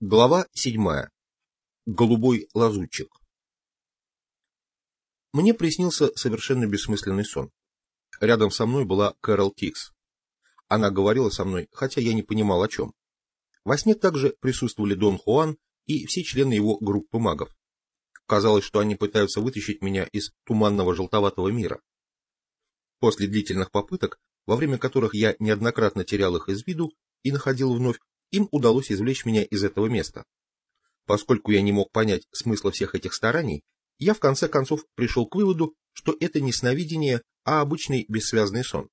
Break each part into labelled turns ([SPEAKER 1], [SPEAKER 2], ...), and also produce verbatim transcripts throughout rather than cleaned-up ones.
[SPEAKER 1] Глава седьмая. Голубой лазутчик. Мне приснился совершенно бессмысленный сон. Рядом со мной была Кэрол Тикс. Она говорила со мной, хотя я не понимал о чем. Во сне также присутствовали Дон Хуан и все члены его группы магов. Казалось, что они пытаются вытащить меня из туманного желтоватого мира. После длительных попыток, во время которых я неоднократно терял их из виду и находил вновь, им удалось извлечь меня из этого места. Поскольку я не мог понять смысла всех этих стараний, я в конце концов пришел к выводу, что это не сновидение, а обычный бессвязный сон.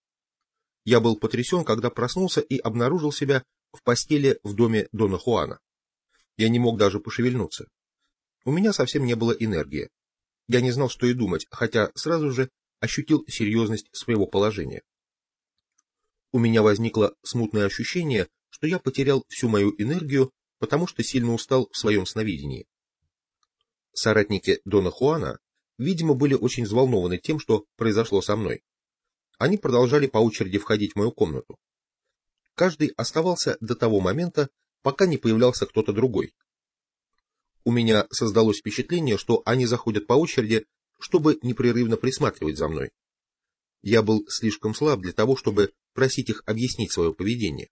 [SPEAKER 1] Я был потрясен, когда проснулся и обнаружил себя в постели в доме Дона Хуана. Я не мог даже пошевельнуться. У меня совсем не было энергии. Я не знал, что и думать, хотя сразу же ощутил серьезность своего положения. У меня возникло смутное ощущение, что я потерял всю мою энергию, потому что сильно устал в своем сновидении. Соратники Дона Хуана, видимо, были очень взволнованы тем, что произошло со мной. Они продолжали по очереди входить в мою комнату. Каждый оставался до того момента, пока не появлялся кто-то другой. У меня создалось впечатление, что они заходят по очереди, чтобы непрерывно присматривать за мной. Я был слишком слаб для того, чтобы просить их объяснить свое поведение.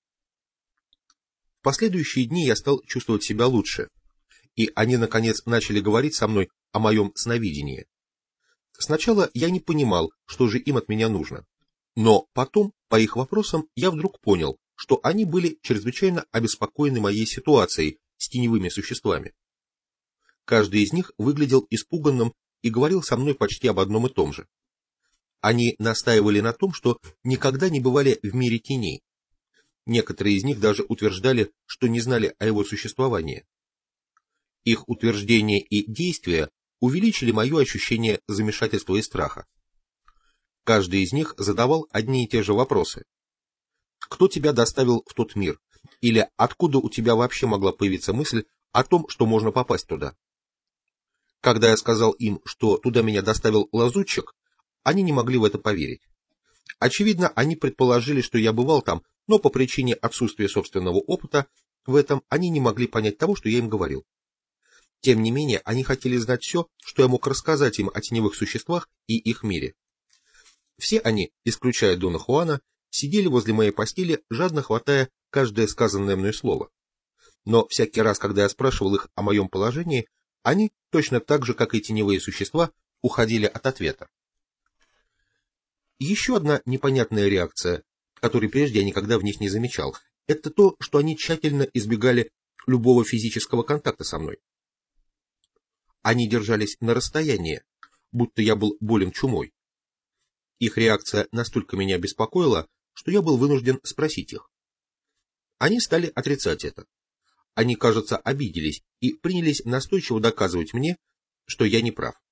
[SPEAKER 1] В последующие дни я стал чувствовать себя лучше, и они, наконец, начали говорить со мной о моем сновидении. Сначала я не понимал, что же им от меня нужно, но потом, по их вопросам, я вдруг понял, что они были чрезвычайно обеспокоены моей ситуацией с теневыми существами. Каждый из них выглядел испуганным и говорил со мной почти об одном и том же. Они настаивали на том, что никогда не бывали в мире теней. Некоторые из них даже утверждали, что не знали о его существовании. Их утверждения и действия увеличили мое ощущение замешательства и страха. Каждый из них задавал одни и те же вопросы. Кто тебя доставил в тот мир? Или откуда у тебя вообще могла появиться мысль о том, что можно попасть туда? Когда я сказал им, что туда меня доставил лазутчик, они не могли в это поверить. Очевидно, они предположили, что я бывал там, но по причине отсутствия собственного опыта в этом они не могли понять того, что я им говорил. Тем не менее, они хотели знать все, что я мог рассказать им о теневых существах и их мире. Все они, исключая Дона Хуана, сидели возле моей постели, жадно хватая каждое сказанное мной слово. Но всякий раз, когда я спрашивал их о моем положении, они, точно так же, как и теневые существа, уходили от ответа. Еще одна непонятная реакция, которой прежде я никогда в них не замечал, это то, что они тщательно избегали любого физического контакта со мной. Они держались на расстоянии, будто я был болен чумой. Их реакция настолько меня беспокоила, что я был вынужден спросить их. Они стали отрицать это. Они, кажется, обиделись и принялись настойчиво доказывать мне, что я не прав.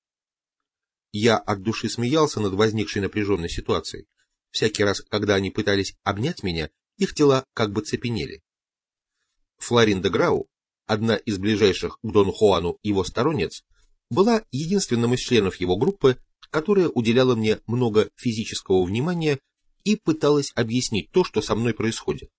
[SPEAKER 1] Я от души смеялся над возникшей напряженной ситуацией. Всякий раз, когда они пытались обнять меня, их тела как бы цепенели. Флоринда Грау, одна из ближайших к Дону Хуану его сторонниц, была единственным из членов его группы, которая уделяла мне много физического внимания и пыталась объяснить то, что со мной происходит.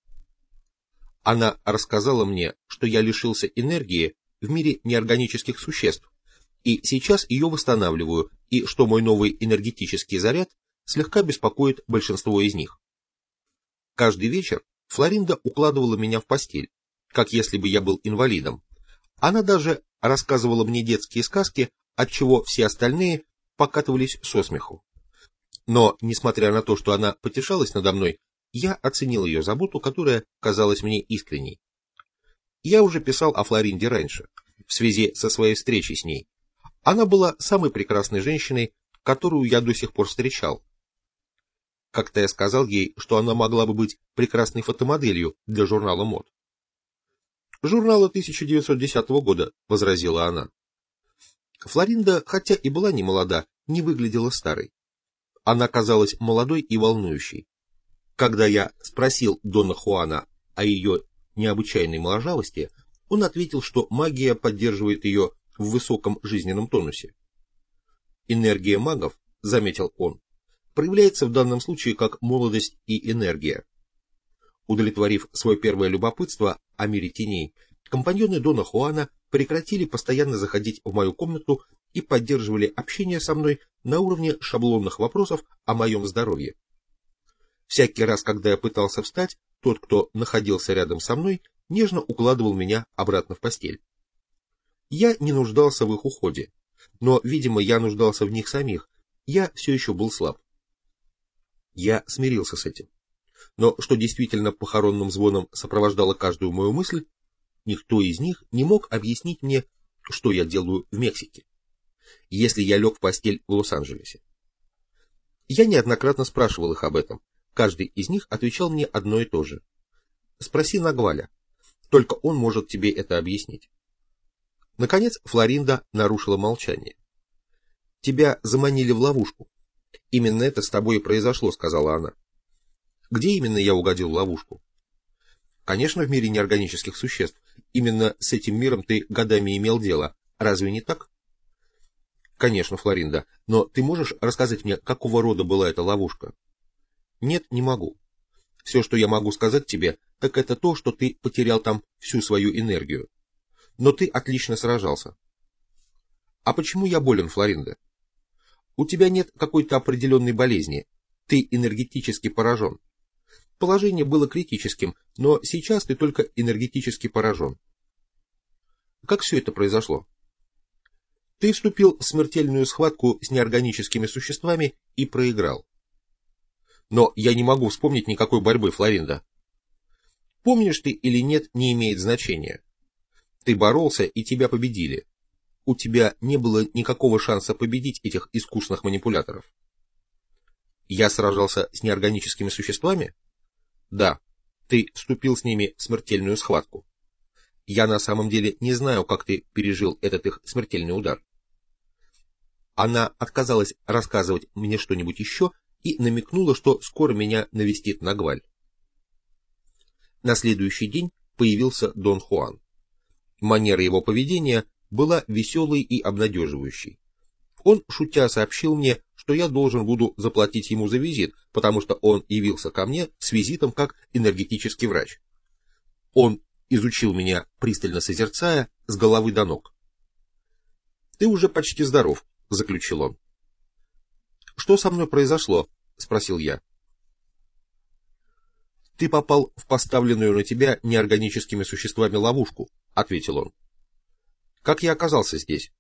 [SPEAKER 1] Она рассказала мне, что я лишился энергии в мире неорганических существ, и сейчас ее восстанавливаю, и что мой новый энергетический заряд слегка беспокоит большинство из них. Каждый вечер Флоринда укладывала меня в постель, как если бы я был инвалидом. Она даже рассказывала мне детские сказки, отчего все остальные покатывались со смеху. Но, несмотря на то, что она потешалась надо мной, я оценил ее заботу, которая казалась мне искренней. Я уже писал о Флоринде раньше, в связи со своей встречей с ней. Она была самой прекрасной женщиной, которую я до сих пор встречал. Как-то я сказал ей, что она могла бы быть прекрасной фотомоделью для журнала мод. «Журнала тысяча девятьсот десятого года», — возразила она. Флоринда, хотя и была не молода, не выглядела старой. Она казалась молодой и волнующей. Когда я спросил Дона Хуана о ее необычайной моложавости, он ответил, что магия поддерживает ее в высоком жизненном тонусе. Энергия магов, заметил он, проявляется в данном случае как молодость и энергия. Удовлетворив свое первое любопытство о мире теней, компаньоны Дона Хуана прекратили постоянно заходить в мою комнату и поддерживали общение со мной на уровне шаблонных вопросов о моем здоровье. Всякий раз, когда я пытался встать, тот, кто находился рядом со мной, нежно укладывал меня обратно в постель. Я не нуждался в их уходе, но, видимо, я нуждался в них самих, я все еще был слаб. Я смирился с этим. Но что действительно похоронным звоном сопровождало каждую мою мысль, никто из них не мог объяснить мне, что я делаю в Мексике, если я лег в постель в Лос-Анджелесе. Я неоднократно спрашивал их об этом. Каждый из них отвечал мне одно и то же. Спроси Нагваля, только он может тебе это объяснить. Наконец Флоринда нарушила молчание. Тебя заманили в ловушку. Именно это с тобой и произошло, сказала она. Где именно я угодил в ловушку? Конечно, в мире неорганических существ. Именно с этим миром ты годами имел дело. Разве не так? Конечно, Флоринда, но ты можешь рассказать мне, какого рода была эта ловушка? Нет, не могу. Все, что я могу сказать тебе, так это то, что ты потерял там всю свою энергию. Но ты отлично сражался. А почему я болен, Флоринда? У тебя нет какой-то определенной болезни. Ты энергетически поражен. Положение было критическим, но сейчас ты только энергетически поражен. Как все это произошло? Ты вступил в смертельную схватку с неорганическими существами и проиграл. Но я не могу вспомнить никакой борьбы, Флоринда. Помнишь ты или нет, не имеет значения. Ты боролся, и тебя победили. У тебя не было никакого шанса победить этих искусных манипуляторов. Я сражался с неорганическими существами? Да, ты вступил с ними в смертельную схватку. Я на самом деле не знаю, как ты пережил этот их смертельный удар. Она отказалась рассказывать мне что-нибудь еще и намекнула, что скоро меня навестит Нагваль. На следующий день появился Дон Хуан. Манера его поведения была веселой и обнадеживающей. Он, шутя, сообщил мне, что я должен буду заплатить ему за визит, потому что он явился ко мне с визитом как энергетический врач. Он изучил меня, пристально созерцая, с головы до ног. «Ты уже почти здоров», — заключил он. «Что со мной произошло?» — спросил я. «Ты попал в поставленную на тебя неорганическими существами ловушку», — ответил он. «Как я оказался здесь?»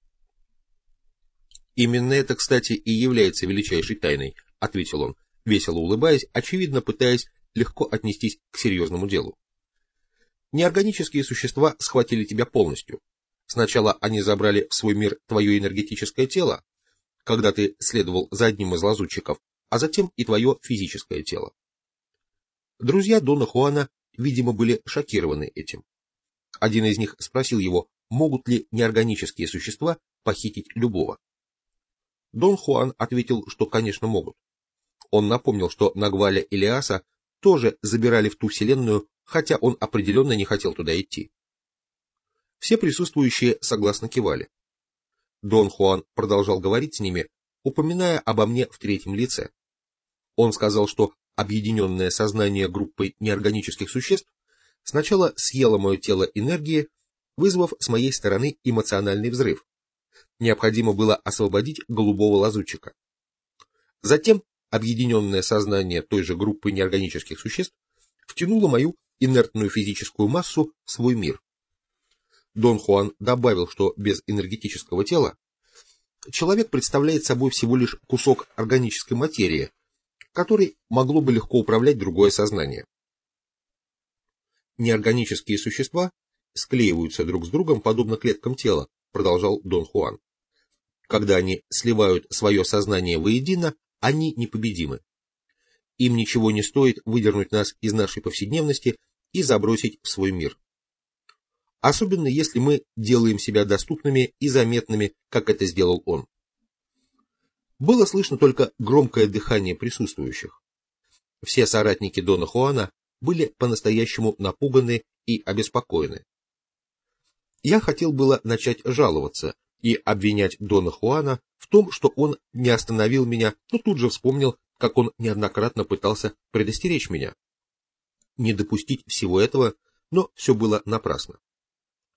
[SPEAKER 1] «Именно это, кстати, и является величайшей тайной», — ответил он, весело улыбаясь, очевидно пытаясь легко отнестись к серьезному делу. «Неорганические существа схватили тебя полностью. Сначала они забрали в свой мир твое энергетическое тело, когда ты следовал за одним из лазутчиков, а затем и твое физическое тело. Друзья Дона Хуана, видимо, были шокированы этим. Один из них спросил его, могут ли неорганические существа похитить любого. Дон Хуан ответил, что, конечно, могут. Он напомнил, что Нагваля и Лиаса тоже забирали в ту вселенную, хотя он определенно не хотел туда идти. Все присутствующие согласно кивали. Дон Хуан продолжал говорить с ними, упоминая обо мне в третьем лице. Он сказал, что объединенное сознание группы неорганических существ сначала съело мое тело энергии, вызвав с моей стороны эмоциональный взрыв. Необходимо было освободить голубого лазутчика. Затем объединенное сознание той же группы неорганических существ втянуло мою инертную физическую массу в свой мир. Дон Хуан добавил, что без энергетического тела человек представляет собой всего лишь кусок органической материи, который могло бы легко управлять другое сознание. Неорганические существа склеиваются друг с другом подобно клеткам тела, продолжал Дон Хуан. Когда они сливают свое сознание воедино, они непобедимы. Им ничего не стоит выдернуть нас из нашей повседневности и забросить в свой мир. Особенно если мы делаем себя доступными и заметными, как это сделал он. Было слышно только громкое дыхание присутствующих. Все соратники Дона Хуана были по-настоящему напуганы и обеспокоены. Я хотел было начать жаловаться и обвинять Дона Хуана в том, что он не остановил меня, но тут же вспомнил, как он неоднократно пытался предостеречь меня. Не допустить всего этого, но все было напрасно.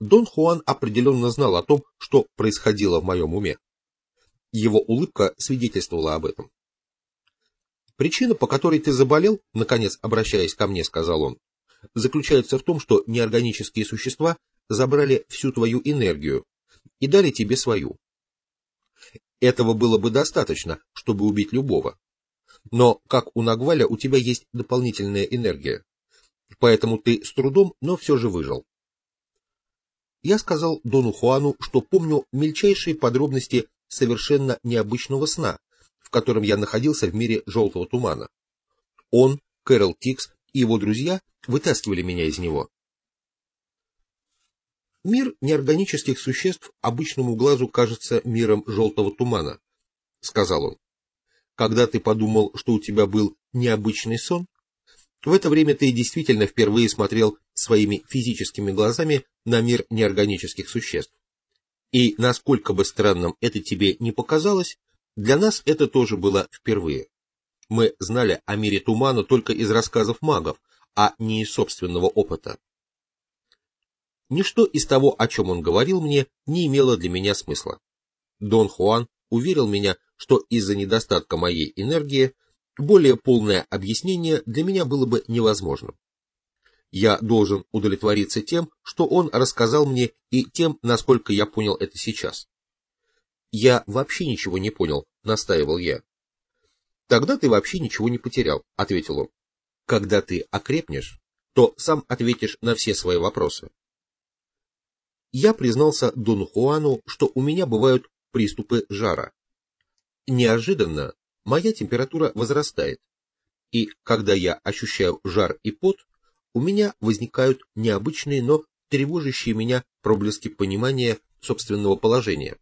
[SPEAKER 1] Дон Хуан определенно знал о том, что происходило в моем уме. Его улыбка свидетельствовала об этом. «Причина, по которой ты заболел, наконец обращаясь ко мне, сказал он, заключается в том, что неорганические существа забрали всю твою энергию и дали тебе свою. Этого было бы достаточно, чтобы убить любого. Но, как у Нагваля, у тебя есть дополнительная энергия. Поэтому ты с трудом, но все же выжил». Я сказал Дону Хуану, что помню мельчайшие подробности совершенно необычного сна, в котором я находился в мире желтого тумана. Он, Кэрол Тикс и его друзья вытаскивали меня из него. «Мир неорганических существ обычному глазу кажется миром желтого тумана», — сказал он. «Когда ты подумал, что у тебя был необычный сон, в это время ты действительно впервые смотрел своими физическими глазами на мир неорганических существ. И насколько бы странным это тебе не показалось, для нас это тоже было впервые. Мы знали о мире тумана только из рассказов магов, а не из собственного опыта. Ничто из того, о чем он говорил мне, не имело для меня смысла. Дон Хуан уверил меня, что из-за недостатка моей энергии более полное объяснение для меня было бы невозможным. Я должен удовлетвориться тем, что он рассказал мне, и тем, насколько я понял это сейчас. «Я вообще ничего не понял», — настаивал я. «Тогда ты вообще ничего не потерял», — ответил он. «Когда ты окрепнешь, то сам ответишь на все свои вопросы». Я признался Дону Хуану, что у меня бывают приступы жара. Неожиданно моя температура возрастает, и когда я ощущаю жар и пот, у меня возникают необычные, но тревожащие меня проблески понимания собственного положения.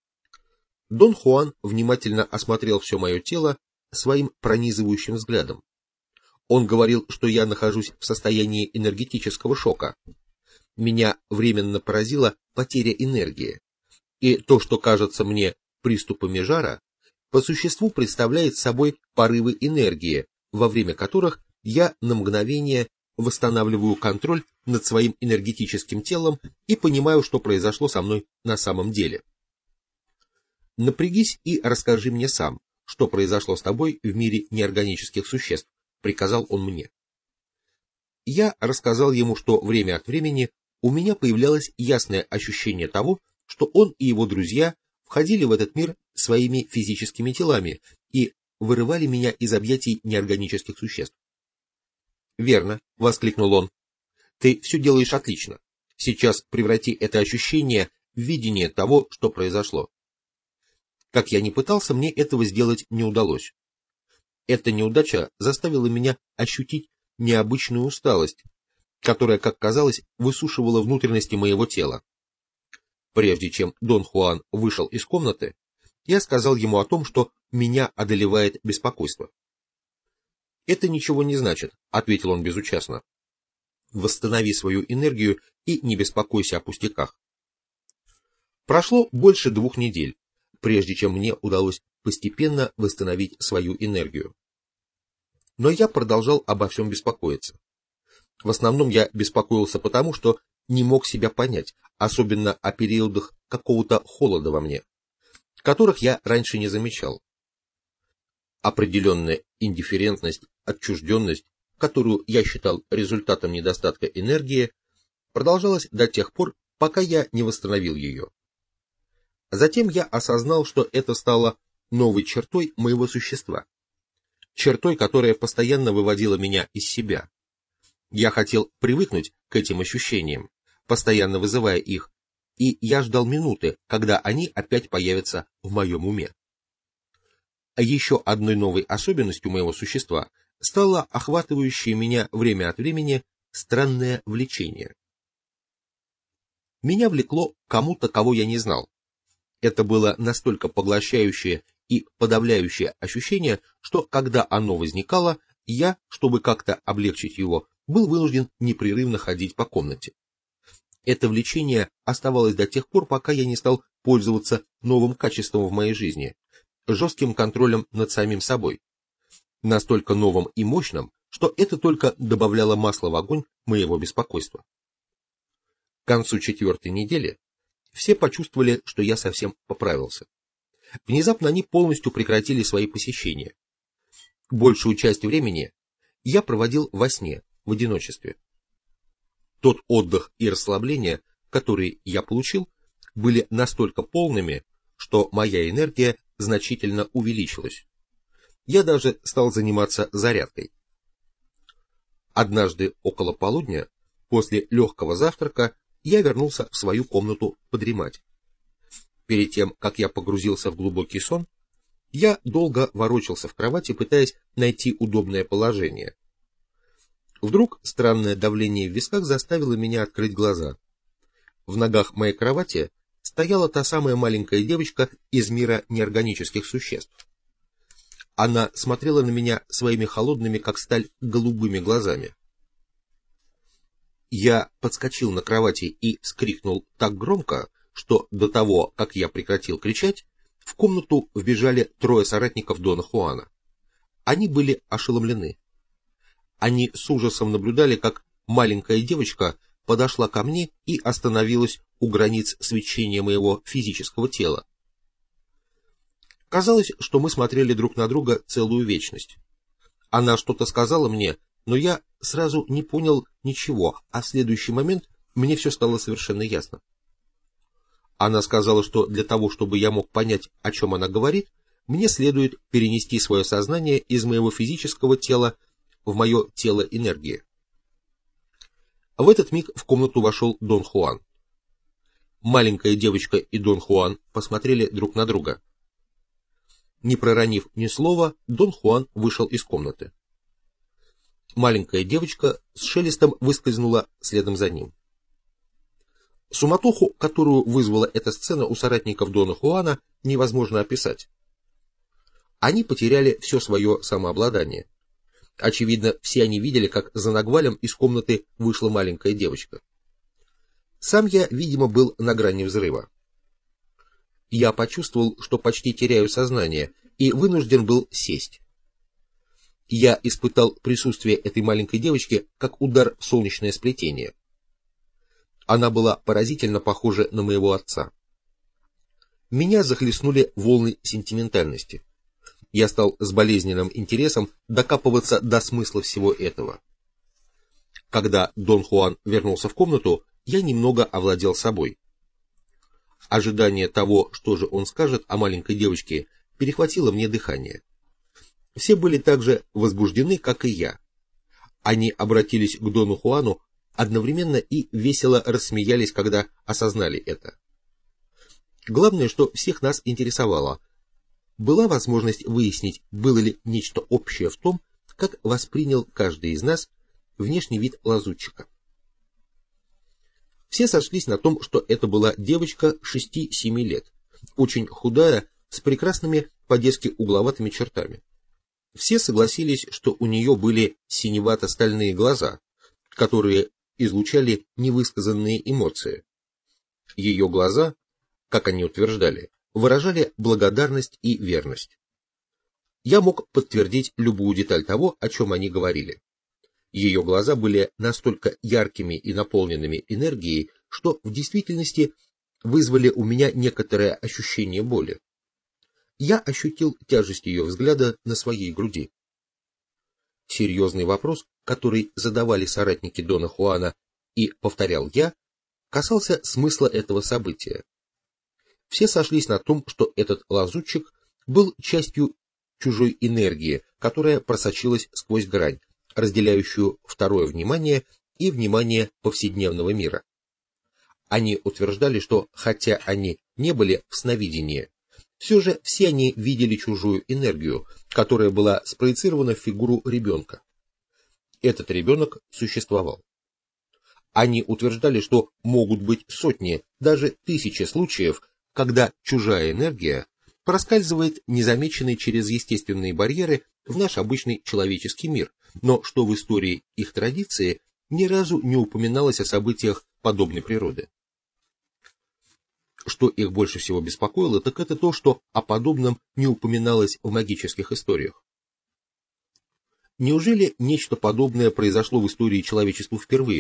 [SPEAKER 1] Дон Хуан внимательно осмотрел все мое тело своим пронизывающим взглядом. Он говорил, что я нахожусь в состоянии энергетического шока. Меня временно поразила потеря энергии, и то, что кажется мне приступами жара, по существу представляет собой порывы энергии, во время которых я на мгновение восстанавливаю контроль над своим энергетическим телом и понимаю, что произошло со мной на самом деле. «Напрягись и расскажи мне сам, что произошло с тобой в мире неорганических существ», — приказал он мне. Я рассказал ему, что время от времени у меня появлялось ясное ощущение того, что он и его друзья входили в этот мир своими физическими телами и вырывали меня из объятий неорганических существ. «Верно», — воскликнул он, — «ты все делаешь отлично. Сейчас преврати это ощущение в видение того, что произошло». Как я ни пытался, мне этого сделать не удалось. Эта неудача заставила меня ощутить необычную усталость, которая, как казалось, высушивала внутренности моего тела. Прежде чем Дон Хуан вышел из комнаты, я сказал ему о том, что меня одолевает беспокойство. «Это ничего не значит», — ответил он безучастно. «Восстанови свою энергию и не беспокойся о пустяках». Прошло больше двух недель, прежде чем мне удалось постепенно восстановить свою энергию. Но я продолжал обо всем беспокоиться. В основном я беспокоился потому, что не мог себя понять, особенно о периодах какого-то холода во мне, которых я раньше не замечал. Определенная индифферентность, отчужденность, которую я считал результатом недостатка энергии, продолжалась до тех пор, пока я не восстановил ее. Затем я осознал, что это стало новой чертой моего существа, чертой, которая постоянно выводила меня из себя. Я хотел привыкнуть к этим ощущениям, постоянно вызывая их, и я ждал минуты, когда они опять появятся в моем уме. А еще одной новой особенностью моего существа стало охватывающее меня время от времени странное влечение. Меня влекло к кому-то, кого я не знал. Это было настолько поглощающее и подавляющее ощущение, что, когда оно возникало, я, чтобы как-то облегчить его, был вынужден непрерывно ходить по комнате. Это влечение оставалось до тех пор, пока я не стал пользоваться новым качеством в моей жизни, жестким контролем над самим собой, настолько новым и мощным, что это только добавляло масла в огонь моего беспокойства. концу четвертой недели все почувствовали, что я совсем поправился. Внезапно они полностью прекратили свои посещения. Большую часть времени я проводил во сне, в одиночестве. Тот отдых и расслабление, которые я получил, были настолько полными, что моя энергия значительно увеличилась. Я даже стал заниматься зарядкой. Однажды около полудня, после легкого завтрака, я вернулся в свою комнату подремать. Перед тем, как я погрузился в глубокий сон, я долго ворочался в кровати, пытаясь найти удобное положение. Вдруг странное давление в висках заставило меня открыть глаза. В ногах моей кровати стояла та самая маленькая девочка из мира неорганических существ. Она смотрела на меня своими холодными, как сталь, голубыми глазами. Я подскочил на кровати и вскрикнул так громко, что до того, как я прекратил кричать, в комнату вбежали трое соратников Дона Хуана. Они были ошеломлены. Они с ужасом наблюдали, как маленькая девочка подошла ко мне и остановилась у границ свечения моего физического тела. Казалось, что мы смотрели друг на друга целую вечность. Она что-то сказала мне, но я сразу не понял ничего, а в следующий момент мне все стало совершенно ясно. Она сказала, что для того, чтобы я мог понять, о чем она говорит, мне следует перенести свое сознание из моего физического тела в мое тело энергии. В этот миг в комнату вошел Дон Хуан. Маленькая девочка и Дон Хуан посмотрели друг на друга. Не проронив ни слова, Дон Хуан вышел из комнаты. Маленькая девочка с шелестом выскользнула следом за ним. Суматоху, которую вызвала эта сцена у соратников Дона Хуана, невозможно описать. Они потеряли все свое самообладание. Очевидно, все они видели, как за нагвалем из комнаты вышла маленькая девочка. Сам я, видимо, был на грани взрыва. Я почувствовал, что почти теряю сознание, и вынужден был сесть. Я испытал присутствие этой маленькой девочки как удар в солнечное сплетение. Она была поразительно похожа на моего отца. Меня захлестнули волны сентиментальности. Я стал с болезненным интересом докапываться до смысла всего этого. Когда Дон Хуан вернулся в комнату, я немного овладел собой. Ожидание того, что же он скажет о маленькой девочке, перехватило мне дыхание. Все были так же возбуждены, как и я. Они обратились к Дону Хуану одновременно и весело рассмеялись, когда осознали это. Главное, что всех нас интересовало, была возможность выяснить, было ли нечто общее в том, как воспринял каждый из нас внешний вид лазутчика. Все сошлись на том, что это была девочка шести-семи лет, очень худая, с прекрасными по-детски угловатыми чертами. Все согласились, что у нее были синевато-стальные глаза, которые излучали невысказанные эмоции. Ее глаза, как они утверждали, выражали благодарность и верность. Я мог подтвердить любую деталь того, о чем они говорили. Ее глаза были настолько яркими и наполненными энергией, что в действительности вызвали у меня некоторое ощущение боли. Я ощутил тяжесть ее взгляда на своей груди. Серьезный вопрос, который задавали соратники Дона Хуана и повторял я, касался смысла этого события. Все сошлись на том, что этот лазутчик был частью чужой энергии, которая просочилась сквозь грань, разделяющую второе внимание и внимание повседневного мира. Они утверждали, что хотя они не были в сновидении, все же все они видели чужую энергию, которая была спроецирована в фигуру ребенка. Этот ребенок существовал. Они утверждали, что могут быть сотни, даже тысячи случаев, когда чужая энергия проскальзывает незамеченной через естественные барьеры в наш обычный человеческий мир, но что в истории их традиции ни разу не упоминалось о событиях подобной природы. Что их больше всего беспокоило, так это то, что о подобном не упоминалось в магических историях. Неужели нечто подобное произошло в истории человечества впервые,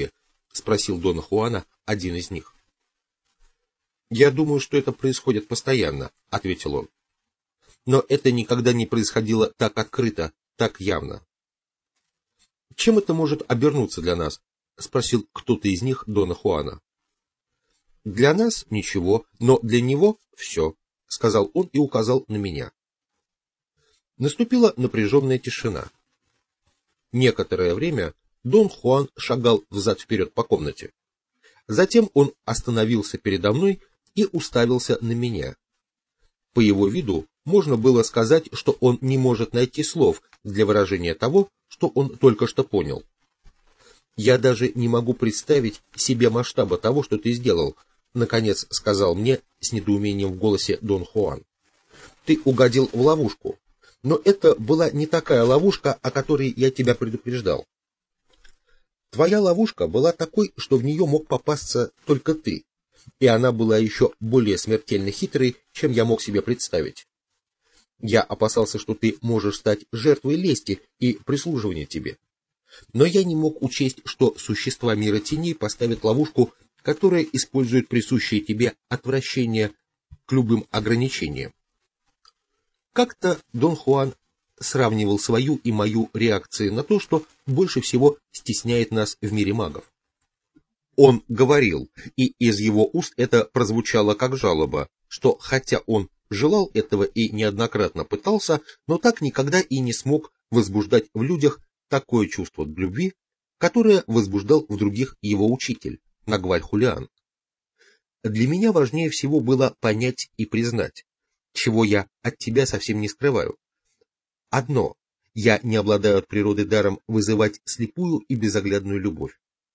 [SPEAKER 1] — спросил Дона Хуана один из них. «Я думаю, что это происходит постоянно», — ответил он. «Но это никогда не происходило так открыто, так явно». «Чем это может обернуться для нас?» — спросил кто-то из них Дона Хуана. «Для нас ничего, но для него все», — сказал он и указал на меня. Наступила напряженная тишина. Некоторое время Дон Хуан шагал взад-вперед по комнате. Затем он остановился передо мной и уставился на меня. По его виду можно было сказать, что он не может найти слов для выражения того, что он только что понял. «Я даже не могу представить себе масштаба того, что ты сделал», — наконец сказал мне с недоумением в голосе Дон Хуан. «Ты угодил в ловушку, но это была не такая ловушка, о которой я тебя предупреждал. Твоя ловушка была такой, что в нее мог попасться только ты, и она была еще более смертельно хитрой, чем я мог себе представить. Я опасался, что ты можешь стать жертвой лести и прислуживания тебе. Но я не мог учесть, что существа мира теней поставят ловушку, которая использует присущее тебе отвращение к любым ограничениям. Как-то Дон Хуан сравнивал свою и мою реакции на то, что больше всего стесняет нас в мире магов. Он говорил, и из его уст это прозвучало как жалоба, что хотя он желал этого и неоднократно пытался, но так никогда и не смог возбуждать в людях такое чувство к любви, которое возбуждал в других его учитель, Нагваль Хулиан. Для меня важнее всего было понять и признать, чего я от тебя совсем не скрываю. Одно, я не обладаю от природы даром вызывать слепую и безоглядную любовь.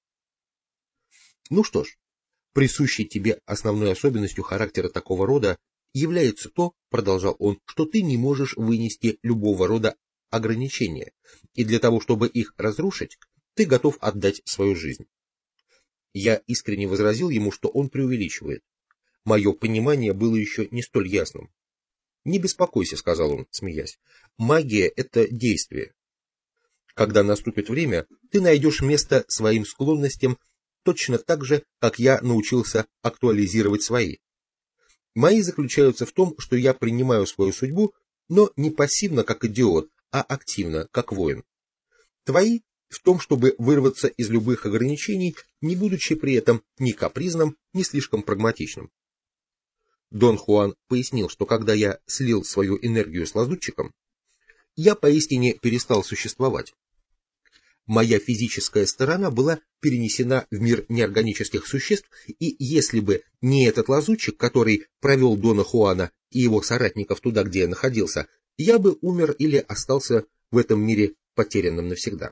[SPEAKER 1] Ну что ж, присущей тебе основной особенностью характера такого рода является то, продолжал он, что ты не можешь вынести любого рода ограничения, и для того, чтобы их разрушить, ты готов отдать свою жизнь. Я искренне возразил ему, что он преувеличивает. Мое понимание было еще не столь ясным. «Не беспокойся», — сказал он, смеясь, — «магия — это действие. Когда наступит время, ты найдешь место своим склонностям точно так же, как я научился актуализировать свои. Мои заключаются в том, что я принимаю свою судьбу, но не пассивно, как идиот, а активно, как воин. Твои в том, чтобы вырваться из любых ограничений, не будучи при этом ни капризным, ни слишком прагматичным. Дон Хуан пояснил, что когда я слил свою энергию с лазутчиком, я поистине перестал существовать. Моя физическая сторона была перенесена в мир неорганических существ, и если бы не этот лазутчик, который провел Дона Хуана и его соратников туда, где я находился, я бы умер или остался в этом мире потерянным навсегда.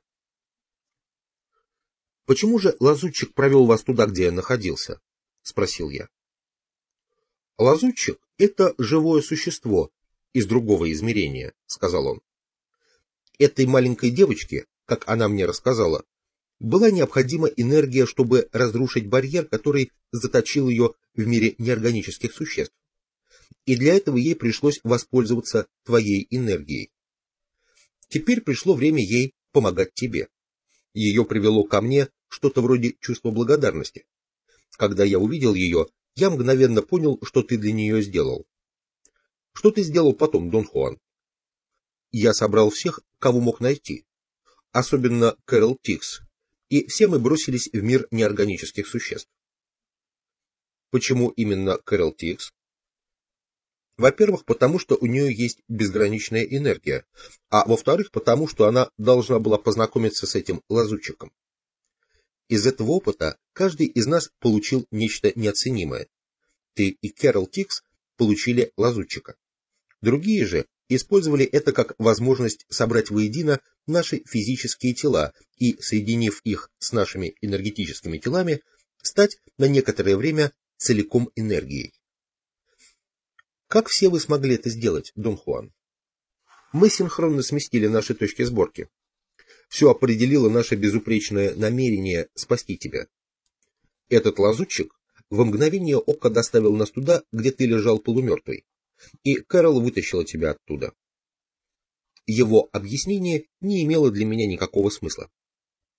[SPEAKER 1] «Почему же лазутчик провел вас туда, где я находился?» — спросил я. «Лазутчик — это живое существо из другого измерения», — сказал он. «Этой маленькой девочке, как она мне рассказала, была необходима энергия, чтобы разрушить барьер, который заточил ее в мире неорганических существ. И для этого ей пришлось воспользоваться твоей энергией. Теперь пришло время ей помогать тебе. Ее привело ко мне что-то вроде чувства благодарности. Когда я увидел ее, я мгновенно понял, что ты для нее сделал. Что ты сделал потом, Дон Хуан?» «Я собрал всех, кого мог найти, особенно Кэрол Тикс, и все мы бросились в мир неорганических существ». «Почему именно Кэрол Тикс?» «Во-первых, потому что у нее есть безграничная энергия, а во-вторых, потому что она должна была познакомиться с этим лазутчиком. Из этого опыта каждый из нас получил нечто неоценимое. Ты и Кэрол Тикс получили лазутчика. Другие же использовали это как возможность собрать воедино наши физические тела и, соединив их с нашими энергетическими телами, стать на некоторое время целиком энергией. Как все вы смогли это сделать, Дон Хуан?» «Мы синхронно сместили наши точки сборки. Все определило наше безупречное намерение спасти тебя. Этот лазутчик во мгновение ока доставил нас туда, где ты лежал полумертвый, и Кэрол вытащила тебя оттуда. Его объяснение не имело для меня никакого смысла.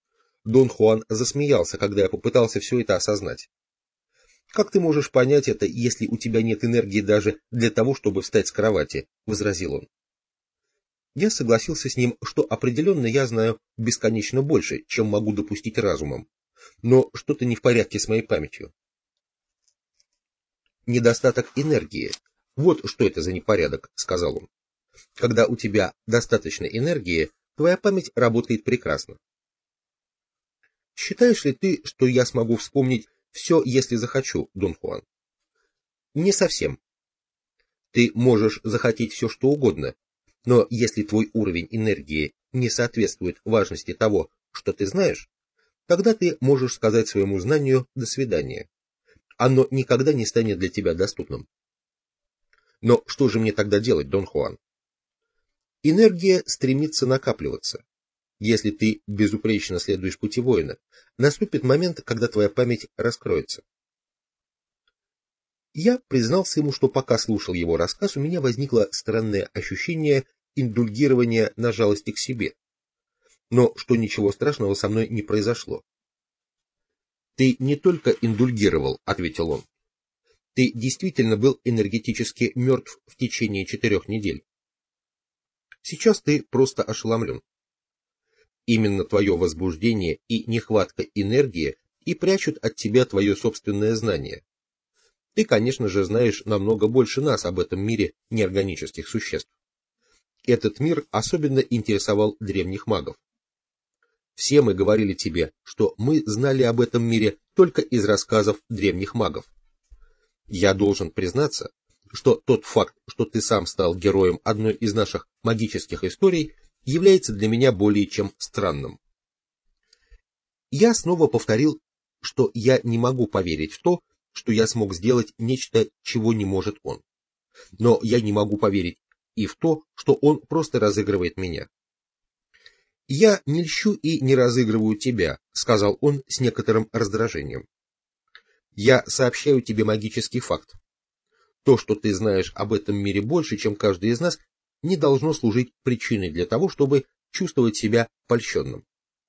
[SPEAKER 1] Дон Хуан засмеялся, когда я попытался все это осознать. «Как ты можешь понять это, если у тебя нет энергии даже для того, чтобы встать с кровати?» — возразил он. Я согласился с ним, что определенно я знаю бесконечно больше, чем могу допустить разумом. Но что-то не в порядке с моей памятью. «Недостаток энергии. Вот что это за непорядок», — сказал он. «Когда у тебя достаточно энергии, твоя память работает прекрасно. Считаешь ли ты, что я смогу вспомнить все, если захочу, Дон Хуан?» «Не совсем. Ты можешь захотеть все, что угодно, но если твой уровень энергии не соответствует важности того, что ты знаешь, тогда ты можешь сказать своему знанию «до свидания». Оно никогда не станет для тебя доступным. Но что же мне тогда делать, Дон Хуан? Энергия стремится накапливаться. Если ты безупречно следуешь пути воина, наступит момент, когда твоя память раскроется. Я признался ему, что пока слушал его рассказ, у меня возникло странное ощущение индульгирования на жалости к себе, но что ничего страшного со мной не произошло. «Ты не только индульгировал», — ответил он. «Ты действительно был энергетически мертв в течение четырех недель. Сейчас ты просто ошеломлен. Именно твое возбуждение и нехватка энергии и прячут от тебя твое собственное знание. Ты, конечно же, знаешь намного больше нас об этом мире неорганических существ. Этот мир особенно интересовал древних магов. Все мы говорили тебе, что мы знали об этом мире только из рассказов древних магов. Я должен признаться, что тот факт, что ты сам стал героем одной из наших магических историй, является для меня более чем странным». Я снова повторил, что я не могу поверить в то, что я смог сделать нечто, чего не может он. Но я не могу поверить и в то, что он просто разыгрывает меня. «Я не льщу и не разыгрываю тебя», — сказал он с некоторым раздражением. «Я сообщаю тебе магический факт. То, что ты знаешь об этом мире больше, чем каждый из нас, не должно служить причиной для того, чтобы чувствовать себя польщенным.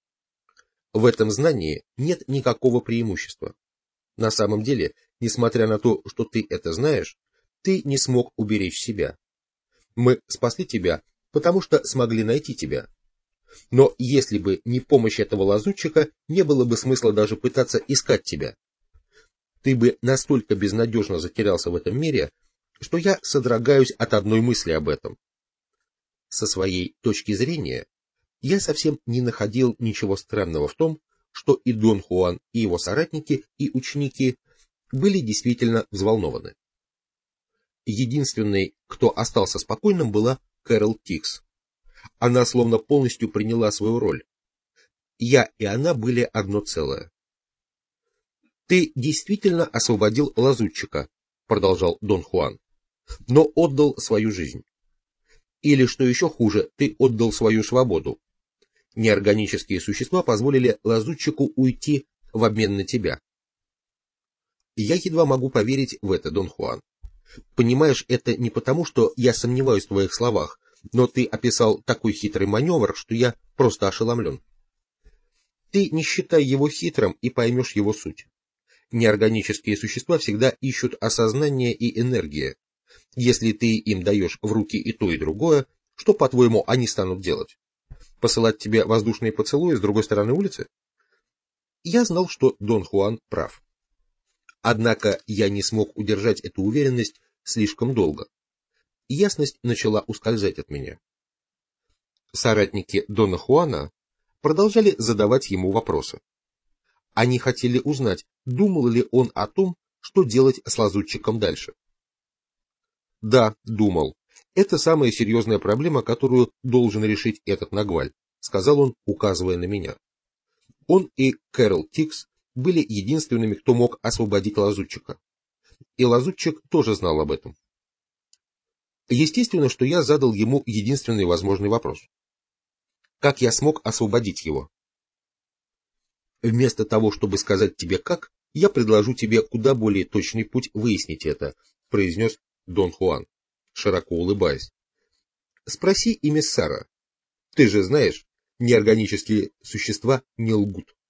[SPEAKER 1] В этом знании нет никакого преимущества. На самом деле, несмотря на то, что ты это знаешь, ты не смог уберечь себя. Мы спасли тебя, потому что смогли найти тебя. Но если бы не помощь этого лазутчика, не было бы смысла даже пытаться искать тебя. Ты бы настолько безнадежно затерялся в этом мире, что я содрогаюсь от одной мысли об этом. Со своей точки зрения, я совсем не находил ничего странного в том, что и Дон Хуан, и его соратники, и ученики были действительно взволнованы. Единственной, кто остался спокойным, была Кэрол Тикс. Она словно полностью приняла свою роль. Я и она были одно целое. «Ты действительно освободил лазутчика», — продолжал Дон Хуан, — «но отдал свою жизнь. Или, что еще хуже, ты отдал свою свободу. Неорганические существа позволили лазутчику уйти в обмен на тебя». Я едва могу поверить в это, Дон Хуан. Понимаешь, это не потому, что я сомневаюсь в твоих словах, но ты описал такой хитрый маневр, что я просто ошеломлен. Ты не считай его хитрым и поймешь его суть. Неорганические существа всегда ищут осознание и энергия. Если ты им даешь в руки и то, и другое, что, по-твоему, они станут делать? Посылать тебе воздушные поцелуи с другой стороны улицы? Я знал, что Дон Хуан прав. Однако я не смог удержать эту уверенность слишком долго. Ясность начала ускользать от меня. Соратники Дона Хуана продолжали задавать ему вопросы. Они хотели узнать, думал ли он о том, что делать с лазутчиком дальше. «Да, думал. Это самая серьезная проблема, которую должен решить этот Нагваль», — сказал он, указывая на меня. Он и Кэрол Тикс были единственными, кто мог освободить лазутчика. И лазутчик тоже знал об этом. Естественно, что я задал ему единственный возможный вопрос. Как я смог освободить его? Вместо того, чтобы сказать тебе как, я предложу тебе куда более точный путь выяснить это, произнес Дон Хуан, широко улыбаясь. Спроси эмиссара. Ты же знаешь, неорганические существа не лгут.